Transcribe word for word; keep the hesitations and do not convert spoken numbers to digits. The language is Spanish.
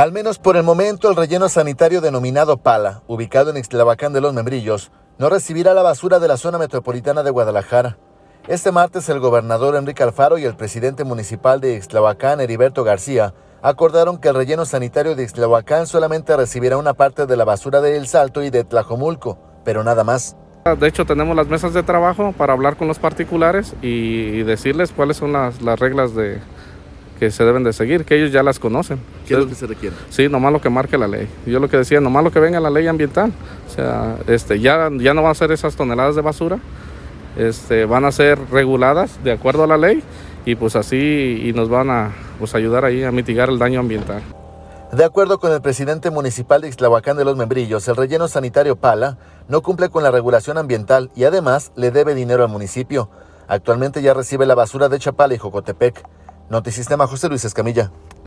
Al menos por el momento, el relleno sanitario denominado Pala, ubicado en Ixtlahuacán de los Membrillos, no recibirá la basura de la zona metropolitana de Guadalajara. Este martes, el gobernador Enrique Alfaro y el presidente municipal de Ixtlahuacán, Heriberto García, acordaron que el relleno sanitario de Ixtlahuacán solamente recibirá una parte de la basura de El Salto y de Tlajomulco, pero nada más. De hecho, tenemos las mesas de trabajo para hablar con los particulares y decirles cuáles son las, las reglas de, que se deben de seguir, que ellos ya las conocen. ¿Qué es lo que se requiere? Sí, nomás lo que marque la ley. Yo lo que decía, nomás lo que venga la ley ambiental. O sea, este, ya, ya no van a ser esas toneladas de basura, este, van a ser reguladas de acuerdo a la ley y pues así y nos van a pues, ayudar ahí a mitigar el daño ambiental. De acuerdo con el presidente municipal de Ixtlahuacán de los Membrillos, el relleno sanitario Pala no cumple con la regulación ambiental y además le debe dinero al municipio. Actualmente ya recibe la basura de Chapala y Jocotepec. Notisistema, José Luis Escamilla.